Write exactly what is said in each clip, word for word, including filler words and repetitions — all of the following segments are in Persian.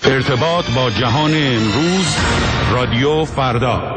ارتباط با جهان امروز، رادیو فردا.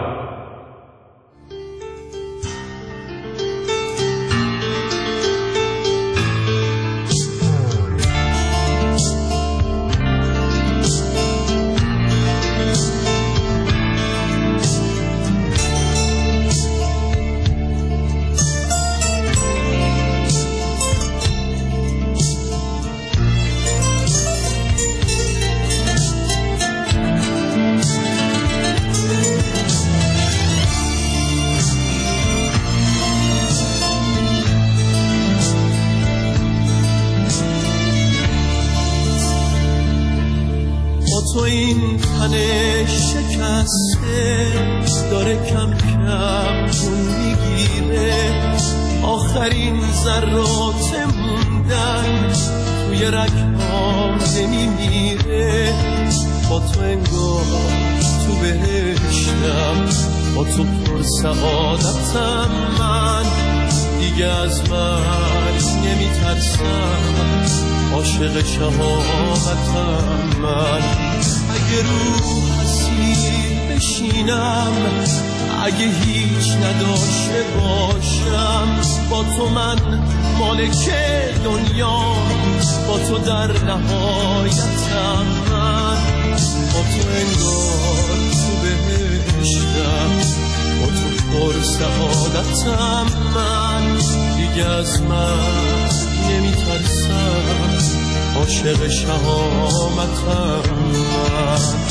تو این تن شکسته داره کم کم خون میگیره، آخرین ذرات موندن توی رگ‌هام نمیمیره. با تو انگار تو بهشتم، با تو پر سعادتم، من دیگه از من نمیترسم، عاشق شهامتم من. اگه رو حسیر بشینم، اگه هیچ نداشته باشم، با تو من مالک دنیا، با تو در نهایتم من. با تو انگار تو بهشتم، با تو پر سعادتم من، دیگه از من نمیترسم، عاشق شهامتم من.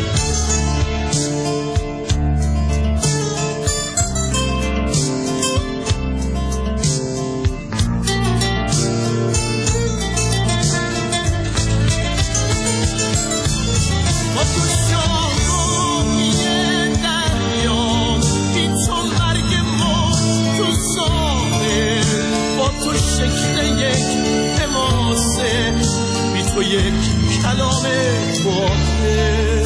تو یک کلام توته،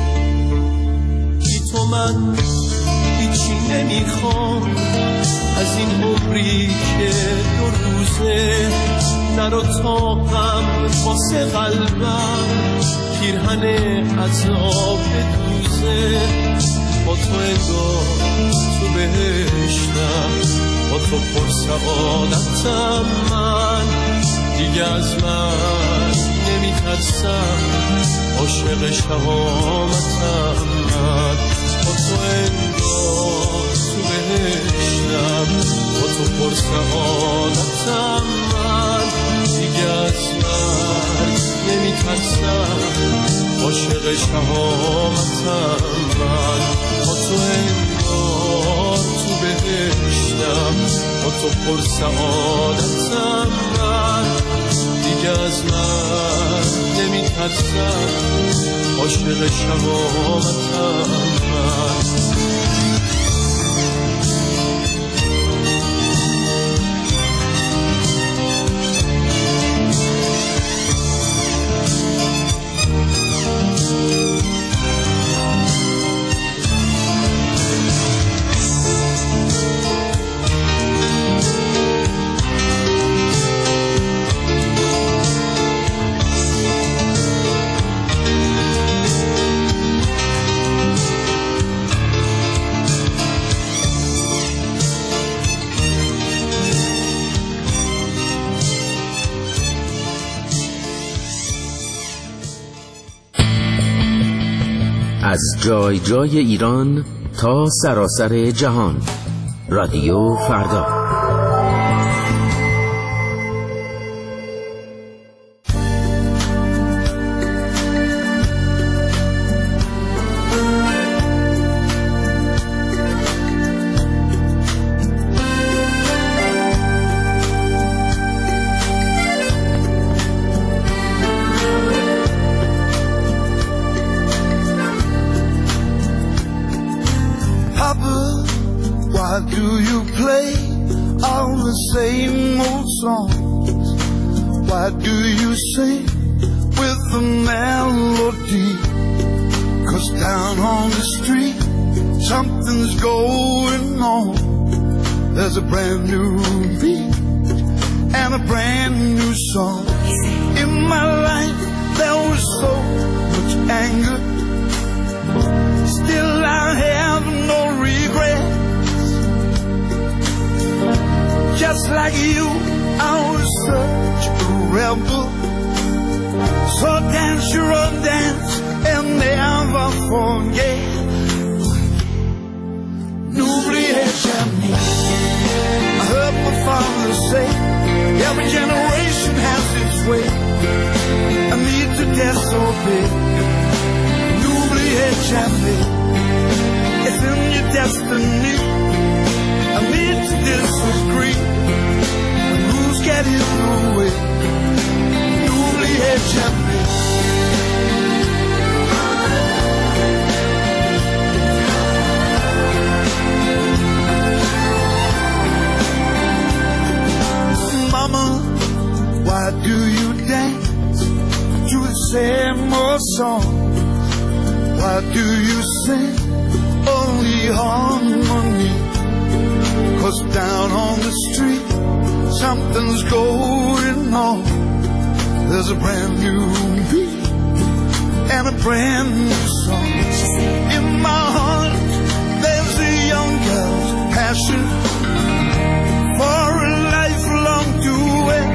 بی تو من هیچی نمیخوام از این عمری که دو روزه. نرو طاقم واسه قلبم پیرهن عذاب دوزه. با تو انگار تو بهشتم، با تو پر سعادتم من، دیگه از من نمیترسم، عاشق شهامتم من. با تو انگار تو بهشتم، با تو پر سعادتم من، دیگه از من نمیترسم، عاشق شهامتم من. با تو انگار تو بهشتم، با تو پر سعادتم من، دیگه از من نمیترسم، عاشق شهامتم من. از جای جای ایران تا سراسر جهان، رادیو فردا. Why do you play all the same old songs? Why do you sing with the melody? 'Cause down on the street something's going on. There's a brand new beat and a brand new song. In my life there was so much So dance your own dance and never forget. N'oubliez jamais. I heard my father say, every generation has its way. I need to disobey. N'oubliez jamais. It's in your destiny. I need to disagree. When rules get in the way. N'oubliez jamais. Mama, why do you dance to the same old song? Why do you sing only harmony? 'Cause down on the street something's going on. There's a brand new beat and a brand new song. In my heart there's a young girl's passion for a lifelong duet.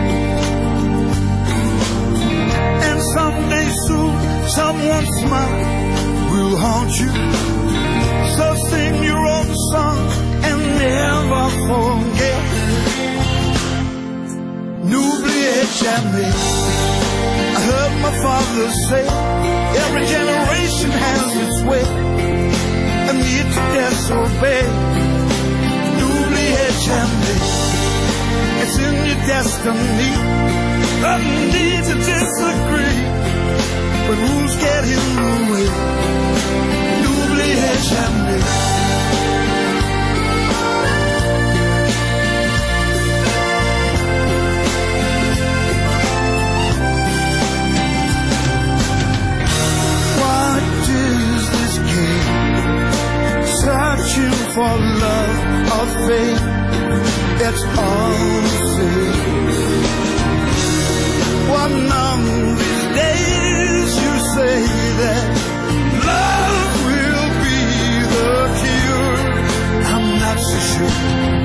And someday soon someone's smile will haunt you. So sing your own song and never forget. N'oubliez jamais. I heard my father say, every generation has its way. I need to disobey. N'oubliez jamais. It's in your destiny. I need to disagree. When rules get in the way. N'oubliez jamais. Searching for love or faith, it's all the same. One of these days you say that love will be the cure. I'm not so sure.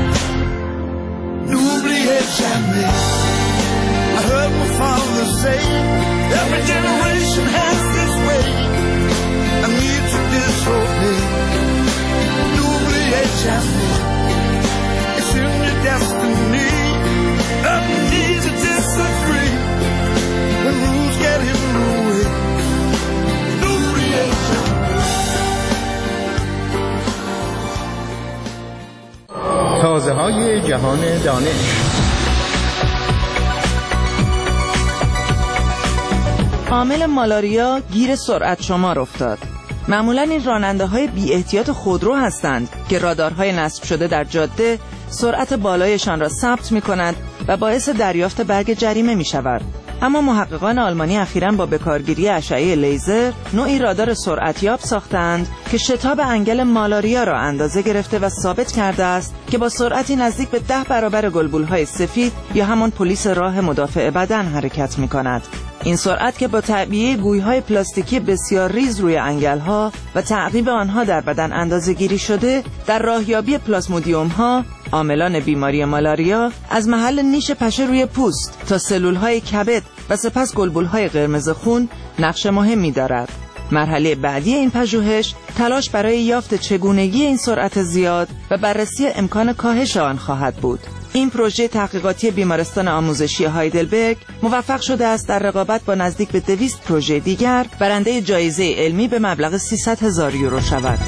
N'oubliez jamais. I heard my father say, every generation has its way. I need to disobey. N'oubliez jamais. It's in your destiny. I need to disagree. When rules get in the way. N'oubliez jamais. تازه های جهان دانش. عامل مالاریا گیر سرعت شمار افتاد. معمولاً این راننده های بی احتیاط خودرو هستند که رادارهای نصب شده در جاده سرعت بالایشان را ثبت می کند و باعث دریافت برگ جریمه می شود. اما محققان آلمانی اخیراً با بکارگیری اشعه لیزر نوعی رادار سرعتیاب ساختند که شتاب انگل مالاریا را اندازه گرفته و ثابت کرده است که با سرعتی نزدیک به ده برابر گلبولهای سفید یا همان پلیس راه مدافع بدن حرکت می کند. این سرعت که با تعبیه گوی‌های پلاستیکی بسیار ریز روی انگل‌ها و تعقیب آنها در بدن اندازه‌گیری شده در راهیابی پلاسمودیوم‌ها عاملان بیماری مالاریا از محل نیش پشه روی پوست تا سلول‌های کبد و سپس گلبول‌های قرمز خون نقش مهمی دارد. مرحله بعدی این پژوهش تلاش برای یافت چگونگی این سرعت زیاد و بررسی امکان کاهش آن خواهد بود. این پروژه تحقیقاتی بیمارستان آموزشی هایدلبرگ موفق شده است در رقابت با نزدیک به دویست پروژه دیگر برنده جایزه علمی به مبلغ سیصد هزار یورو شود.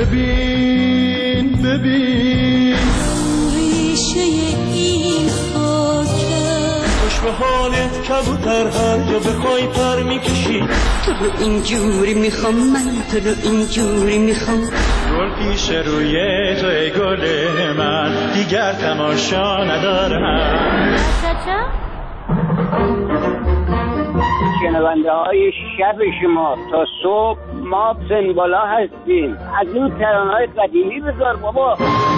ببین ببین ریشه این خاکه خوش به حالت کبوتر هر جا بخوای پر میکشی تو رو اینجوری میخوام من تو رو اینجوری میخوام گل پیش روی تو ای گل من دیگر تماشا ندارم شنونده های شب شما تا صبح ما سنبالا هستیم از این ترانه های قدیمی بذار بابا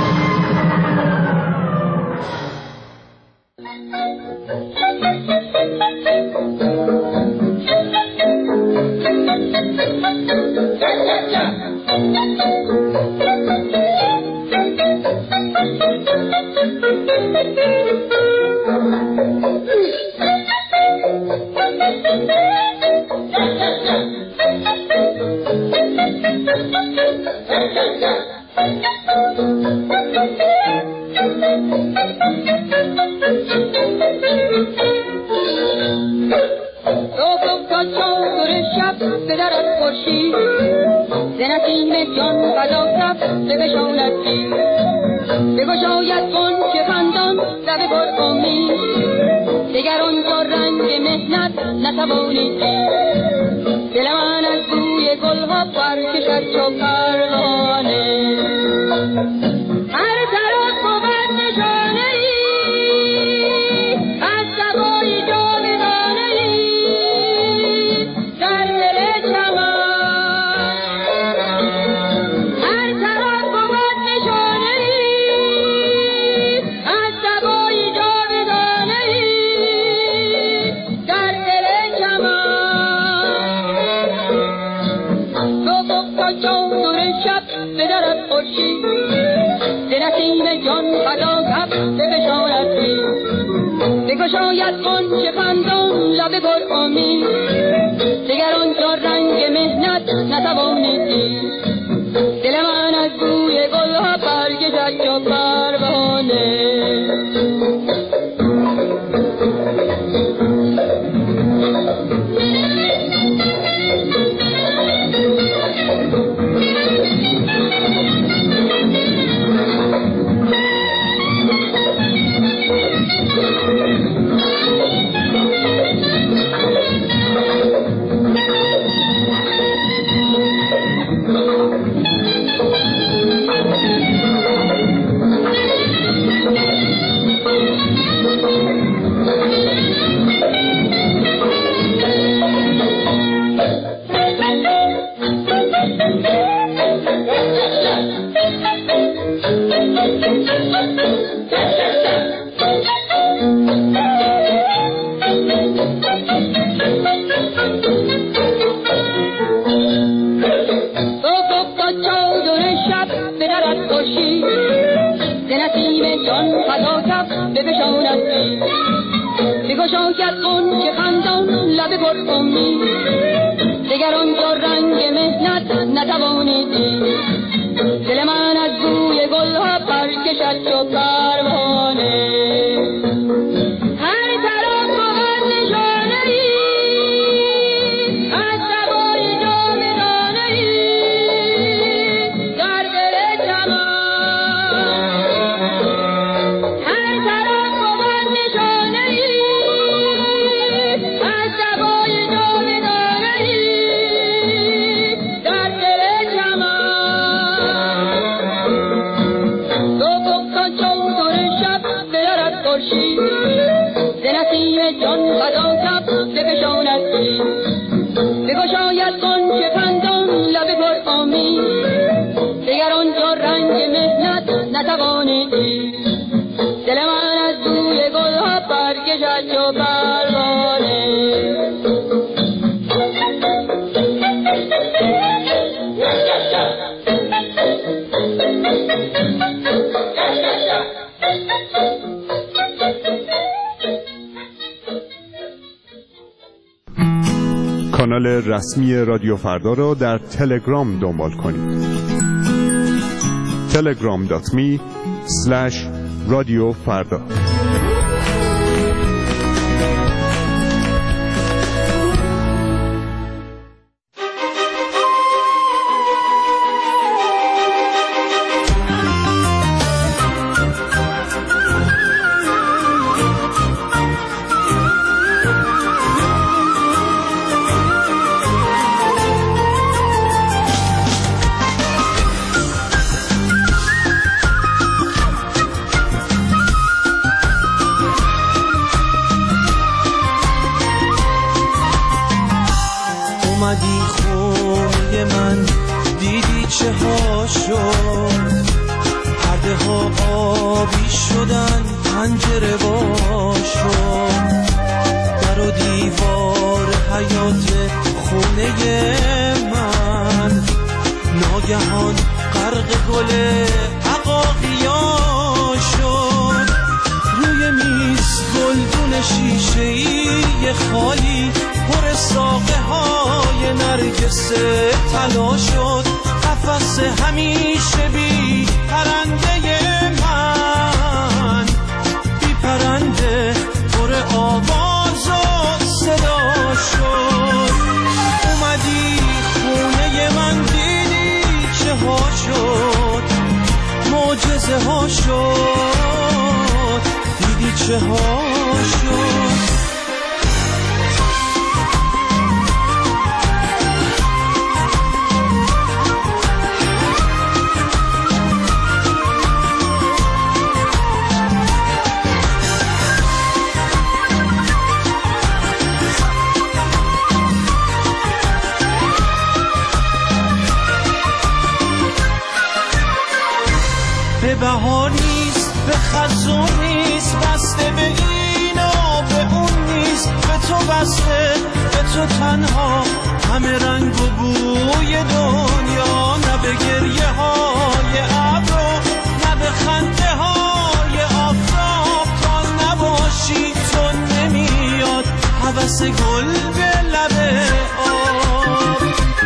کانال رسمی رادیو فردا را در تلگرام دنبال کنید. تلگرام دات می اسلش رادیو فردا. اومدی خونه من دیدی چه ها شد، پرده ها آبی شدن پنجره وا شد، در و دیوار حیات خونه من ناگهان غرق گل عقاقیا شد. روی میز گلدون شیشه‌ای خالی پر ساقه های نرگس طلا شد. قفس همیشه بی پرنده من، بی پرنده پر آواز و صدا شد. اومدی خونه من دیدی چه ها شد، معجزه ها شد، دیدی چه ها شد. به بهار نیست، به خزون نیست، بسته به این و به اون نیست، به تو بسته، به تو تنها، همه رنگ و بوی دنیا، نه به گریه های ابرو، نه به خنده های آفتاب، تا نباشی تو نمیاد هوس گل به لب آب.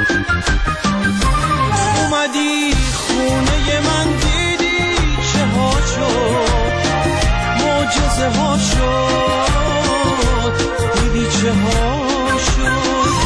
اومدی خونه من معجزه ها شد، دیدی چه ها شد.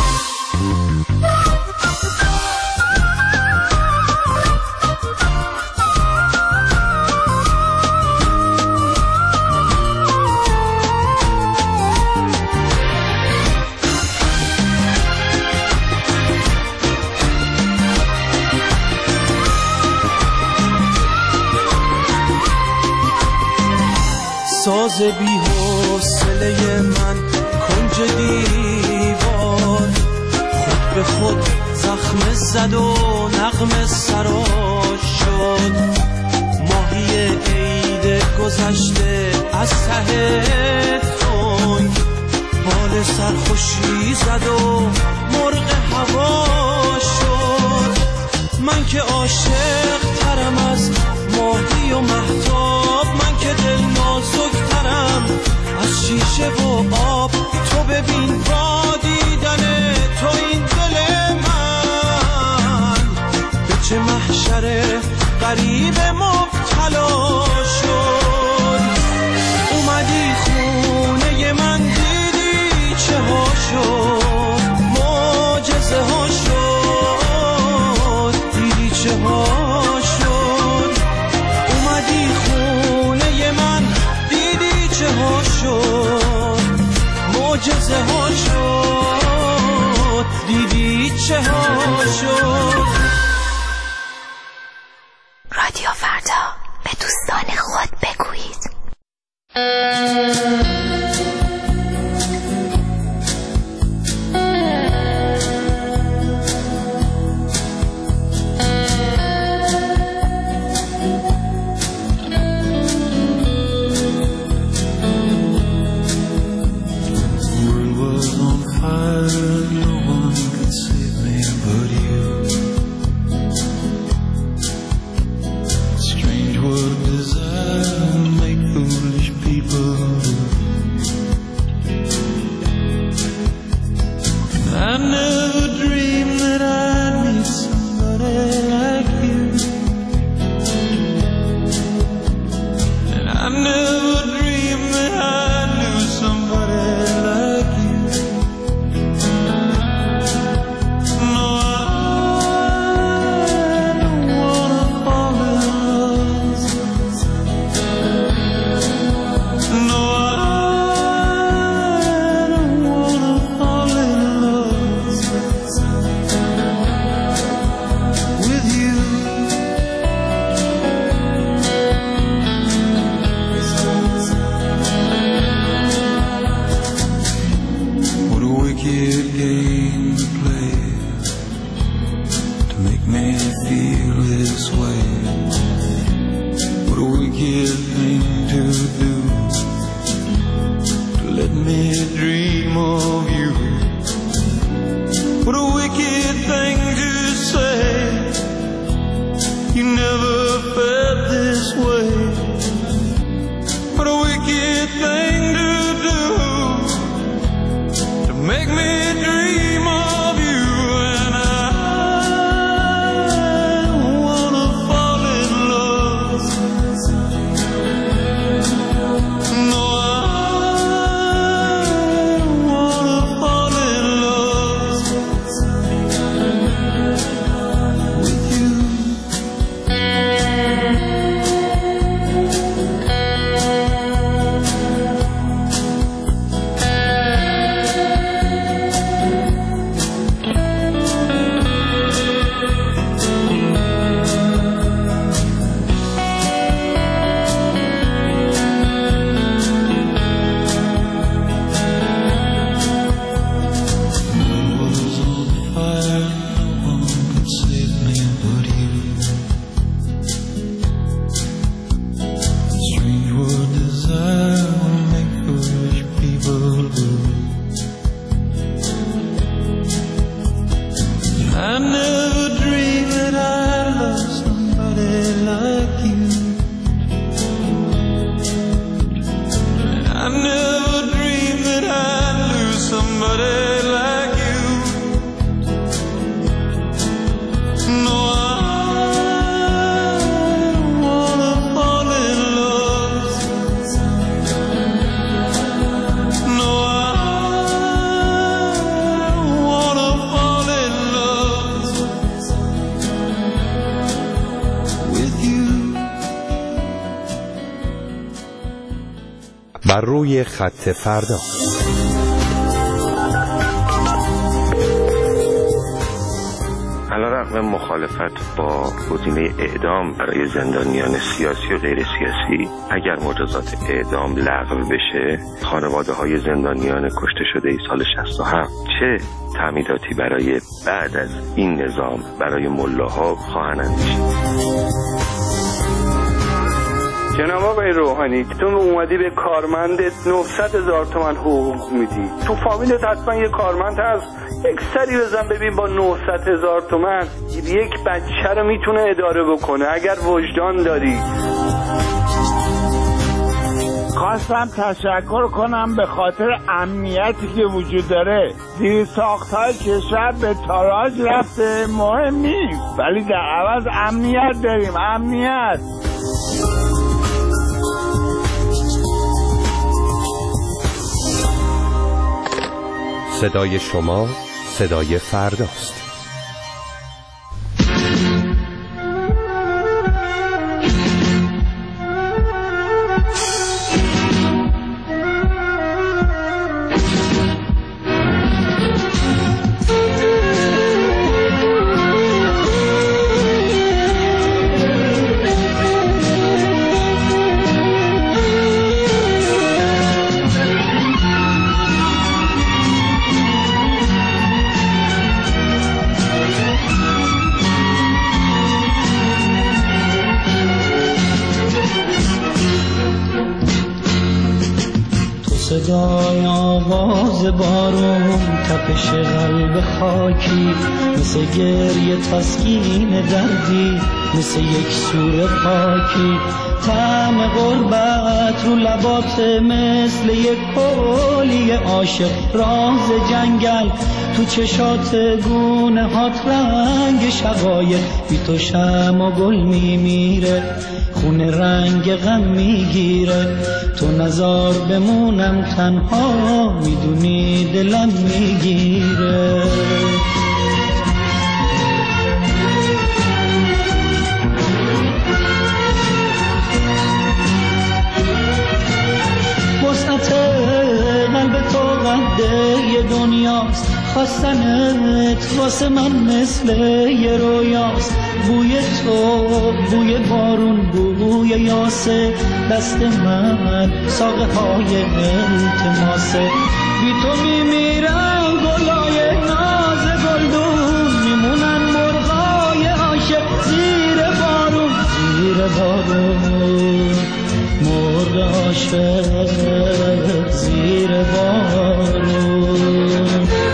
ساز بی حوصله من کنج دیوار، خود به خود زخم زد و نغمه سراش شد. ماهی عید گذشته از ته تنگ بال سرخوشی زد و مرغ هوا شد. من که عاشق ترم از ماهی و مهتاب، من که دل نازک ترم از شیشه و آب. تو ببین با دیدن تو این دل من به چه محشر غریب مبتلا شد. اومدی خونه من دیدی چه ها شد، معجزه ها شد، دیدی چه ها شد. اومدی خونه من دیدی چه ها شد، معجزه ها شد، دیدی چه ها شد. رادیو فردا، به دوستان خود بگویید. بر روی خط فردا. علیرغم مخالفت با گزینه اعدام برای زندانیان سیاسی و غیر سیاسی، اگر مجازات اعدام لغو بشه، خانواده های زندانیان کشته شده سال شصت و هفت چه تعمیداتی برای بعد از این نظام برای ملاها خواهند اندیشید؟ جناب آقای روحانی، تو اومدی به کارمندت نهصد هزار تومان حقوق میدی، تو فامیلت حتما یه کارمند هست، یک سری بزن ببین با نهصد هزار تومان یک بچه رو میتونه اداره بکنه اگر وجدان داری. خواستم تشکر کنم به خاطر امنیتی که وجود داره. زیر ساختهای کشور به تاراج رفته، مهم نیست، ولی در عوض امنیت داریم. امنیت. صدای شما صدای فرداست. صدای آواز بارون، تپش قلب خاکی، مثل گریه تسکین دردی، مثل یک سور پاکی. طعم غربت رو لبات مثل یک کولی عاشق، راز جنگل تو چشات گونه هات، رنگ شقایق بی تو شمع و گل میمیره، خونه رنگ غم میگیره. تو نزار بمونم تنها، میدونی دلم میگیره. وسعت قلب تو قده دنیاست، خواستنت واسه من مثل یه رویاست. بوی تو بوی بارون، بوی یاسه، دست من ساقه های التماسه. بی تو میمیرن گلای ناز گلدون، میمونن مرغای عاشق زیر بارون، زیر بارون. مرغ عاشق زیر بارون.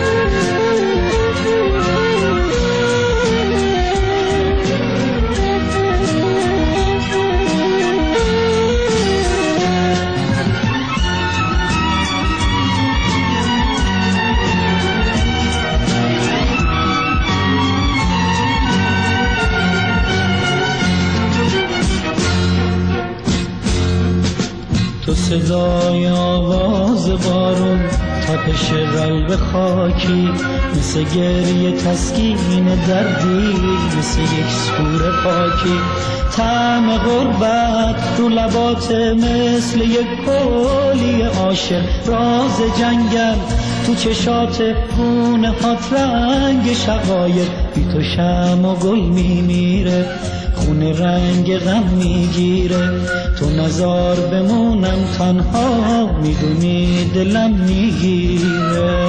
تو صدای آواز بارون، تپش قلب خاکی، مثل گریه تسکین دردی، مثل یک سور پاکی. طعم غربت رو لبات مثل یک کولی عاشق، راز جنگل تو چشات گونه هات، رنگ شقایق بی تو شمع و گل میمیره، خونه رنگ غم میگیره. تو نزار بمونم تنها، میدونی دلم میگیره.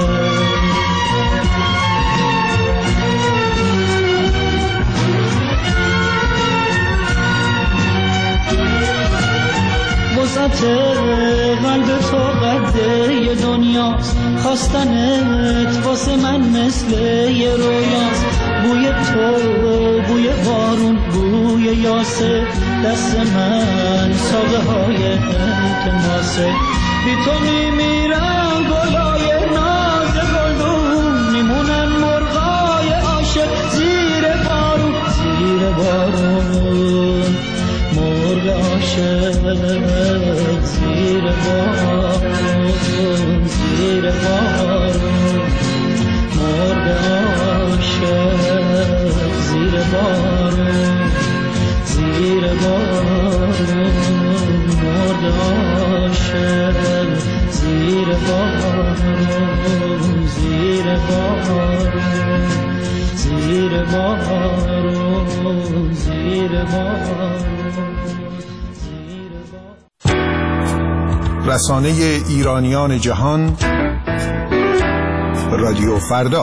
وسعت قلب تو قده دنیاست، خواستنت واسه من مثل یه رویاست. بوی تو بوی بارون، بوی یاسه، دست من ساقه های التماسه. بی تو میمیرن گلای ناز گلدون، میمونن مرغای عاشق زیر بارون، زیر بارون. مرغ عاشق زیر بارون، زیر بارون. مرغ عاشق زیر بارون، زیر بارون. مرغ عاشق ما رو زیر ما رسانه ایرانیان جهان رادیو فردا.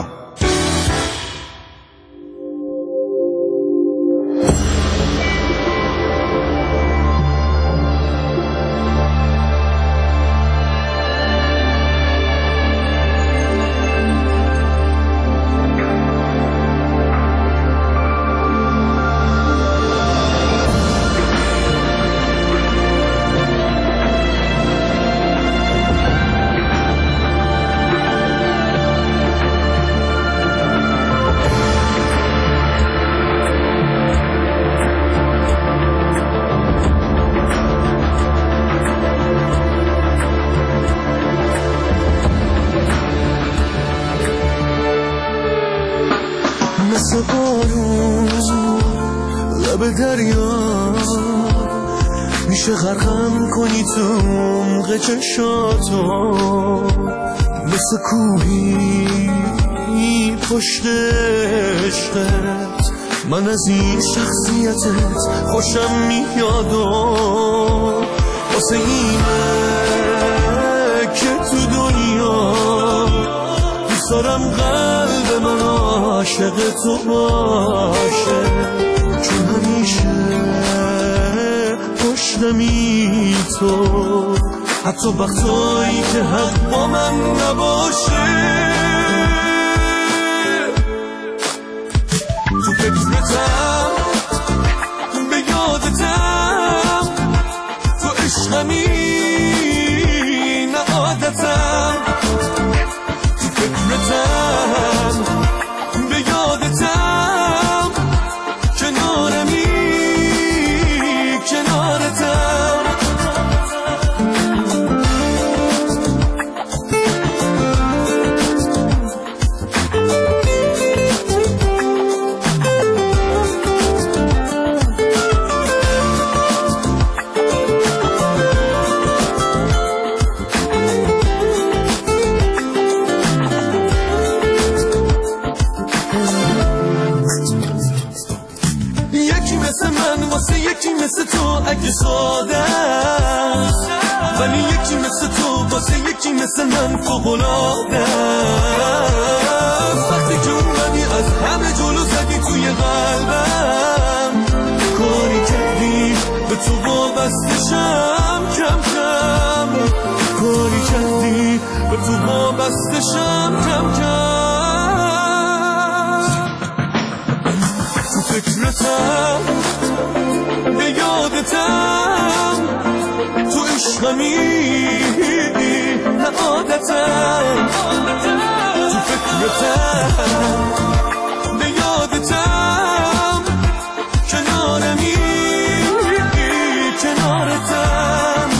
مثل بارون لب دریا میشه غرقم کنی تو عمق چشاتو، مثل کوهی پشت عشقت من از این شخصیتت خوشم میاد و واسه اینه که تو دنیا دوست دارم قلب من عاشق تو باشه، چون همیشه پشتمی تو، حتی وقتایی که حق با من نباشه. تو فکرتم به یادتم، تو عشقمی نه عادتم، تو فکرتم به یادتم، کنارمی کنارتم. یکی مثل تو اگه ساده ولی یکی مثل تو واسه یکی مثل من فوق‌العاده. وقتی که اومدی از همه جلو زدی توی قلبم، کاری کردی به تو وابستشم کم کم، کاری کردی به تو وابستشم کم کم. تو فکرتم به یادتم، تو عشقمی نه عادتم، تو فکرتم به یادتم، کنارمی کنارتم.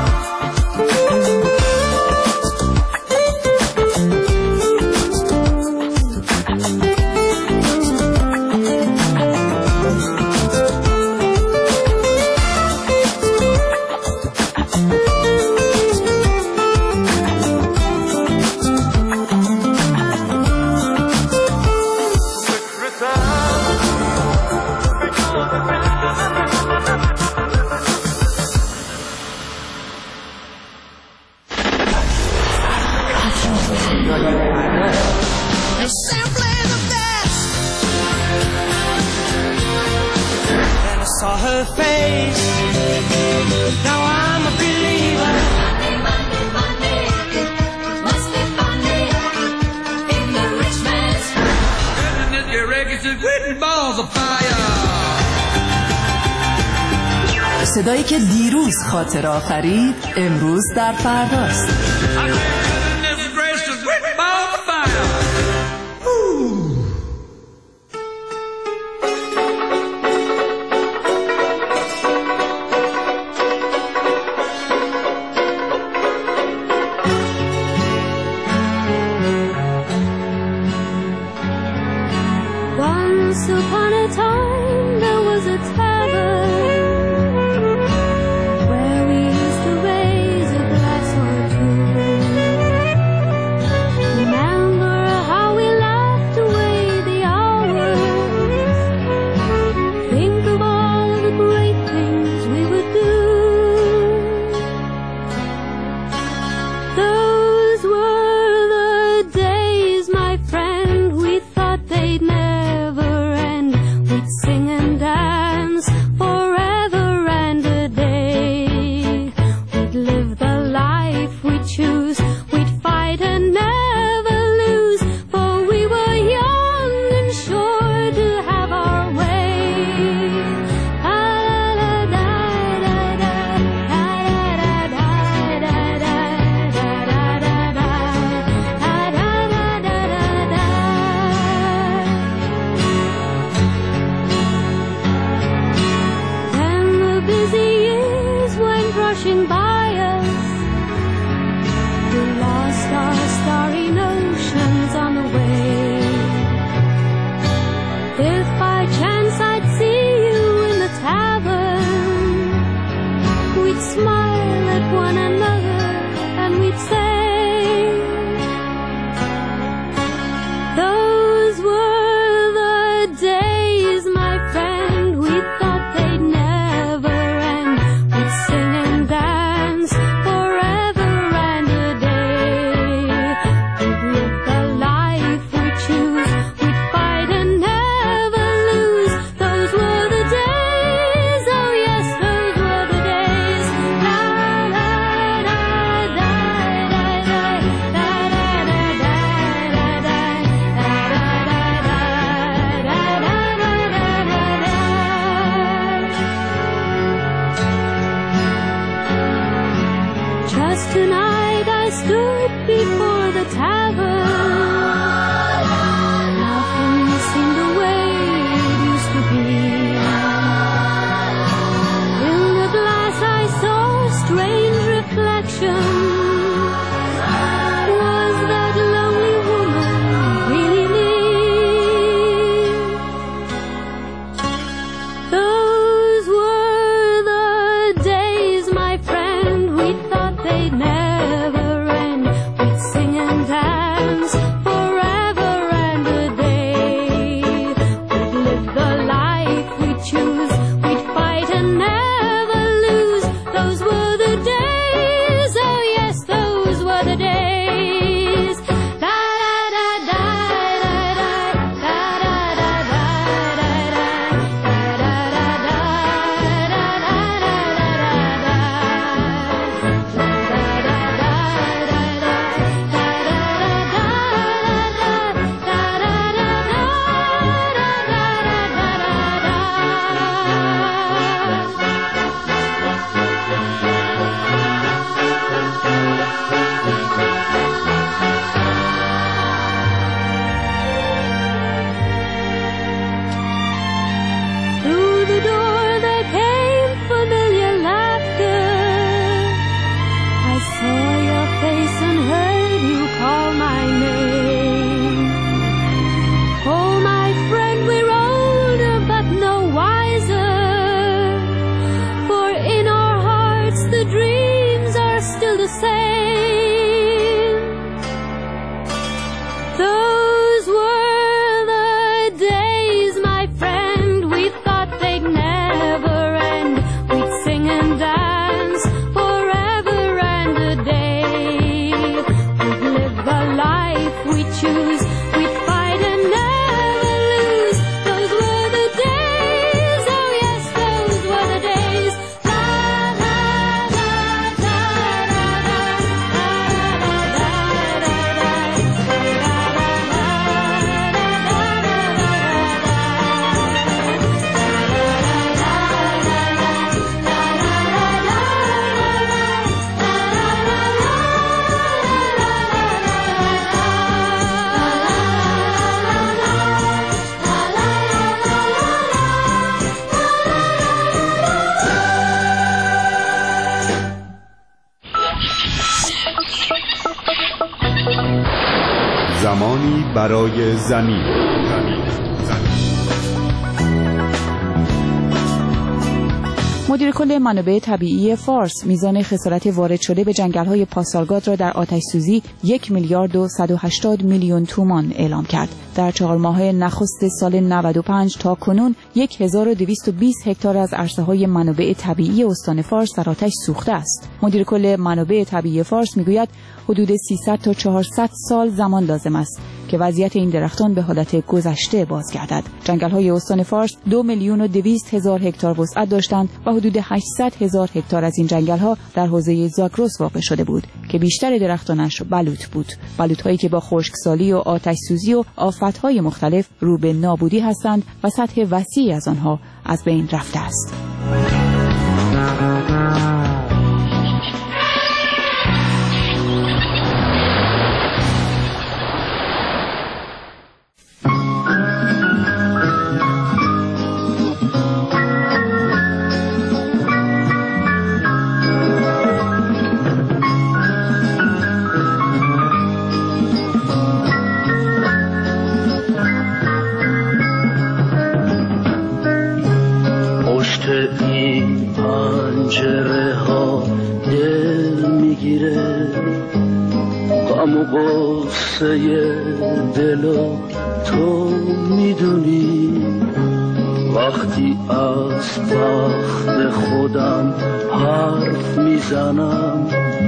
Saw her face, now I'm a believer. Monday, Monday, Monday, must be Monday in the rich man's world. And this your records is written balls of fire. صدایی که دیروز خاطر آفرید امروز در فرداست. Once upon a time there was a tavern where we used to raise a glass or two. Remember how we laughed away the hours choose. We'd fight and never lose. Those were the days, oh yes, those were the days. La la la la la زمانی برای زمین. مدیر کل منابع طبیعی فارس میزان خسارت وارد شده به جنگل‌های پاسارگاد را در آتش سوزی یک میلیارد و صد و هشتاد میلیون تومان اعلام کرد. در چهار ماهه نخست سال نود و پنج تا کنون هزار و دویست و بیست هکتار از عرصه‌های منابع طبیعی استان فارس در آتش سوخته است. مدیر کل منابع طبیعی فارس میگوید حدود سیصد تا چهارصد سال زمان لازم است که وضعیت این درختان به حالت گذشته بازگردد. جنگل‌های استان فارس دو میلیون و دویست هزار هکتار وسعت داشتند و حدود هشتصد هزار هکتار از این جنگل‌ها در حوزه زاگرس واقع شده بود که بیشتر درختانش بلوط بود. بلوط‌هایی که با خشکسالی و آتش سوزی و آفت‌های مختلف رو به نابودی هستند و سطح وسیعی از آنها از بین رفته است. دلو تو میدونی وقتی از بخت خودم حرف میزنم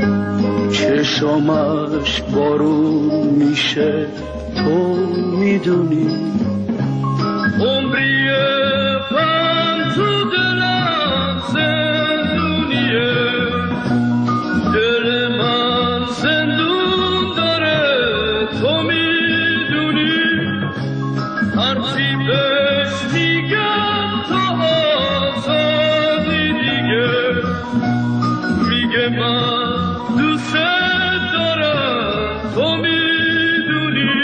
چشمش بارون میشه تو میدونی عمری غم تو دلم زندونیه دل من زندون داره تو میدونی هرچی بهش میگم تو آزادی دیگه میگه من دوست دارم تو میدونی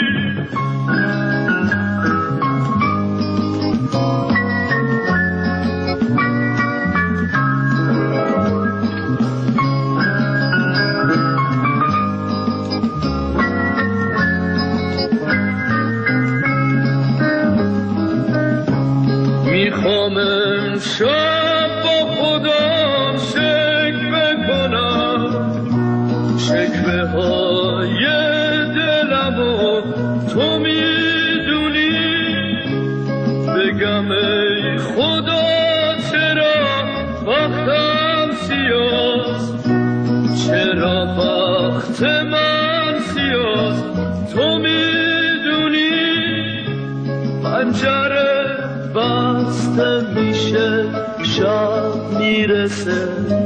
میخوام امشب با خودم شکوه کنم شکوه های دلم و تو میدونی بگم ای خدا چرا وقتم سیاست چرا وقت من سیاست تو میدونی پنجره بسته میشه شب میرسه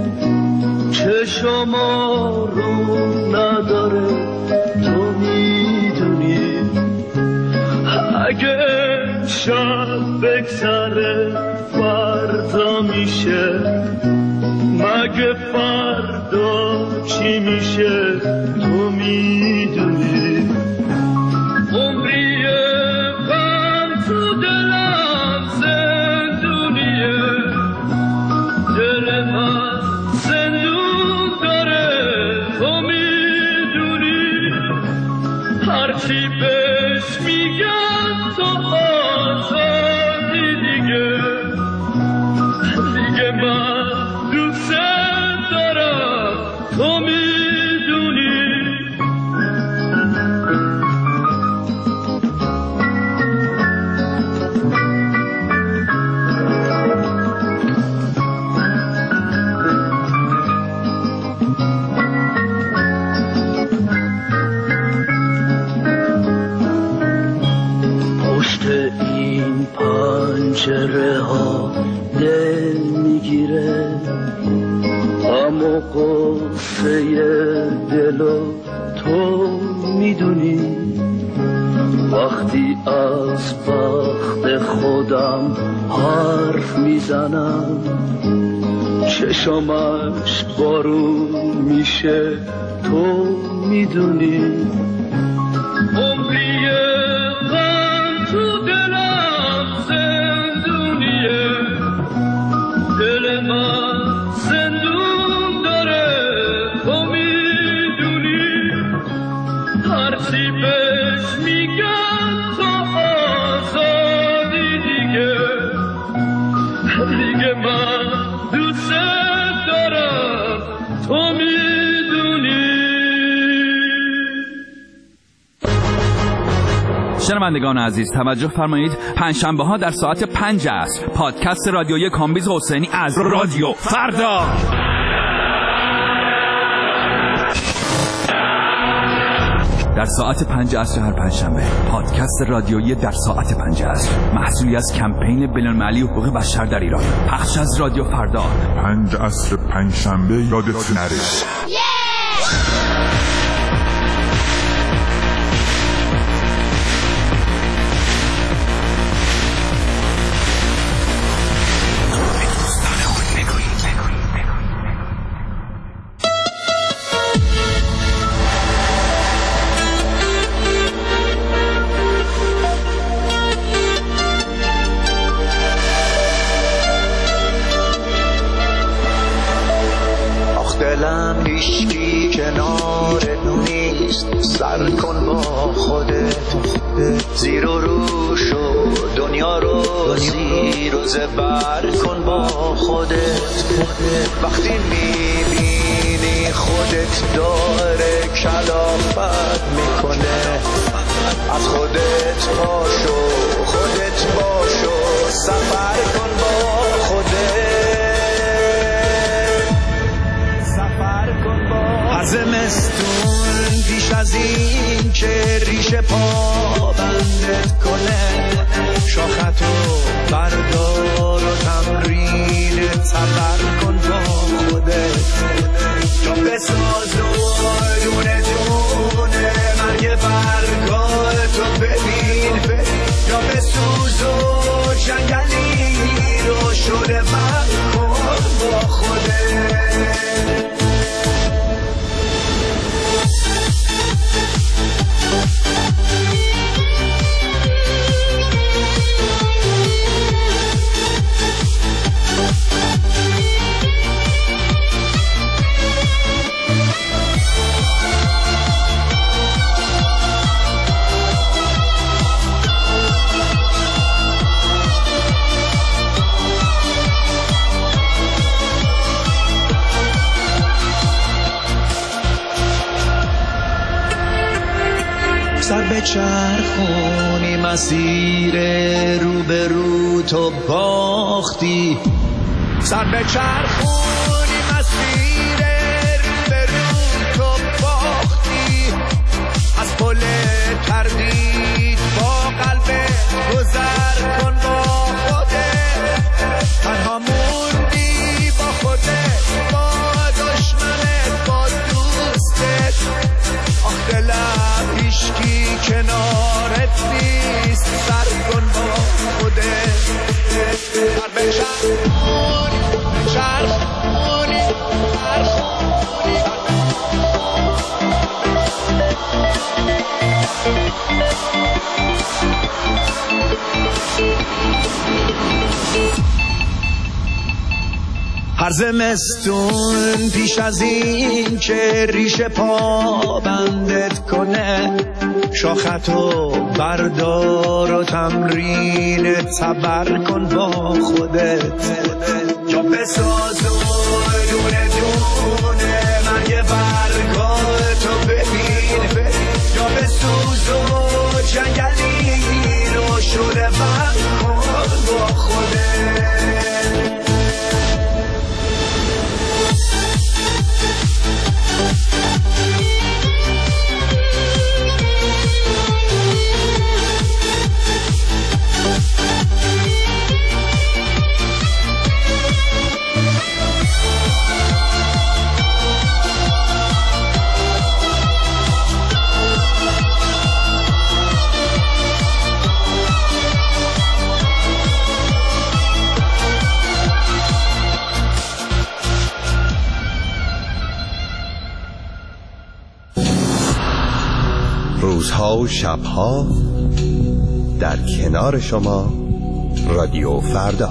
چشم رو نداره تو میدونی اگه شب بگذره فردا میشه مگه فردا چی میشه تو میدونی عمری غم تو دلم زندونیه دل من زندون داره تو میدونی هرچی بهش میگن تو آزادی دیگه دیگه من دوست دارم تو میدونی چهره ها دل میگیره، اما قصه دلو تو میدونی. وقتی از بخت خودم حرف میزنم، چشمش بارون میشه تو میدونی. عمری غم تو دلم زندونیه، دل من زندون داره تو میدونی. هرچی بهش میگن تو آزادی دیگه، دیگه من دوست دارم تو میدونی. شنوندگان عزیز توجه فرمایید، پنجشنبه ها در ساعت پنج عصر پادکست رادیویی کامبیز حسینی از رادیو فردا. در ساعت پنج عصر هر پنجشنبه پادکست رادیویی در ساعت پنج عصر، محصولی از کمپین بین‌المللی حقوق بشر در ایران، پخش از رادیو فردا. پنج عصر پنجشنبه یادت نره. دلم هیچکی کنار نیست، سر کن با خودت زیر و رو شو، دنیا رو زیر و زبر کن با خودت. وقتی میبینی خودت داره کلافت میکنه، از خودت پاشو، خودت باشو، سفر کن با خودت. زمستون پیش از این که ریشه پا بندت کنه، شاختو بردار و تمرین تبر کن با خودت. تا بساز و دونه دونه مرگ برگاتو ببین، یا بسوز و جنگلی رو شده من کن با خودت. سر به چرخونی مسیر رو به رو تو باختی، سر به چرخونی مسیر رو به رو تو باختی. از پل تردید با قلب گذر کن با خودت، تنها موندی با خودت، با دشمنت، با دوستت. آخ دلم هیچکی کنارت نیست، سر کن با خودت. سر به چرخونی چرخونی چرخونی. هر زمستون پیش از این که ریشه پا بندت کنه، شاختو بردار و تمرین تبر کن با خودت. جا بساز و دونه دونه مرگ برگاتو ببین، یا بسوز و جنگلی رو شده من کن با خودت. روزها و شبها در کنار شما رادیو فردا.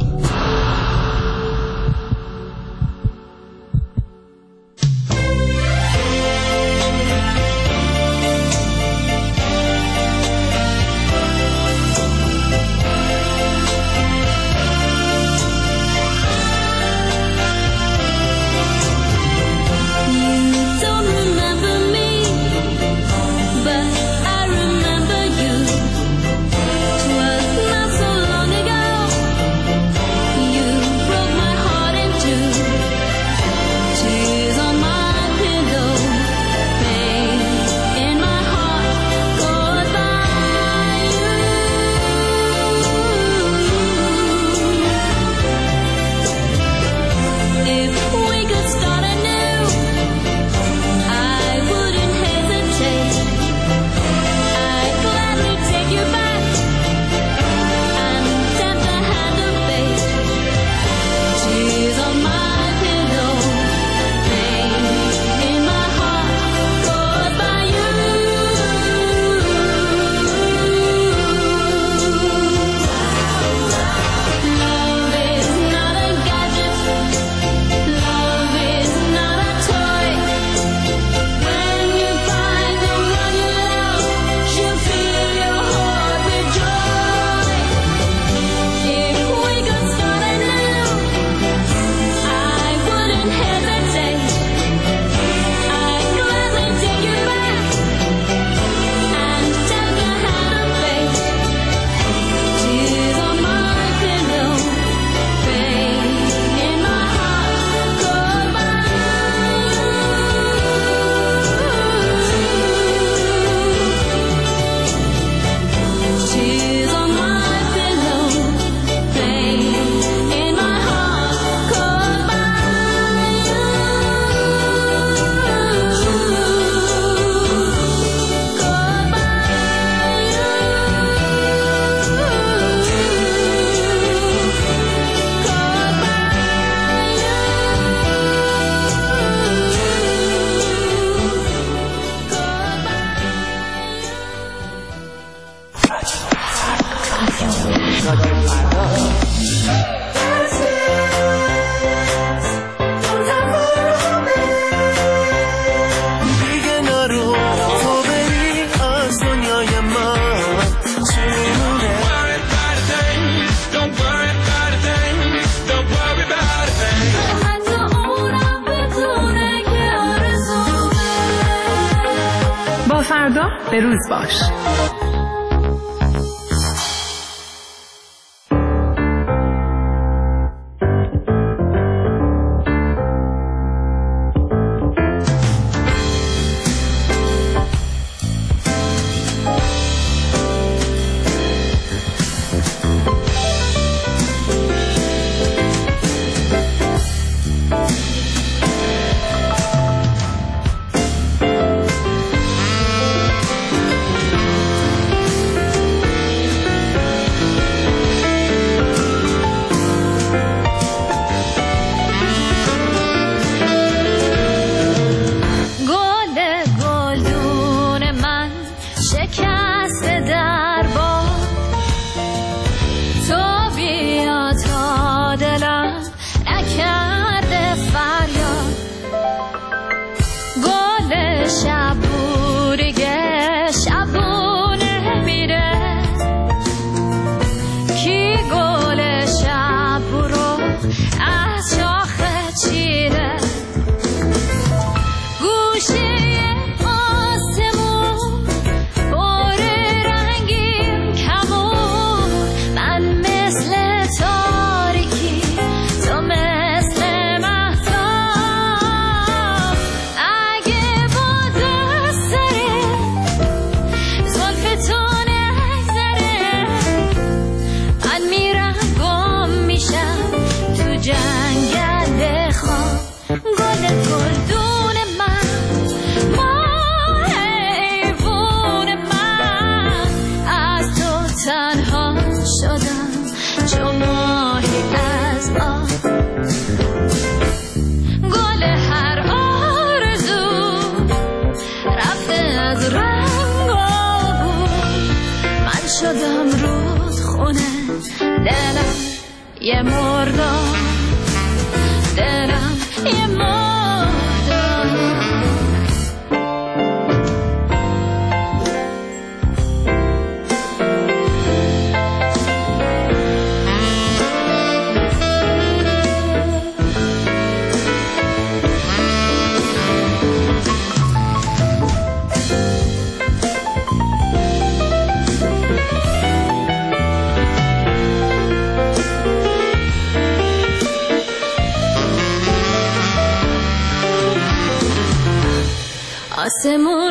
فردا به روز باش. دلم یه مردم دلم یه مردم آسمون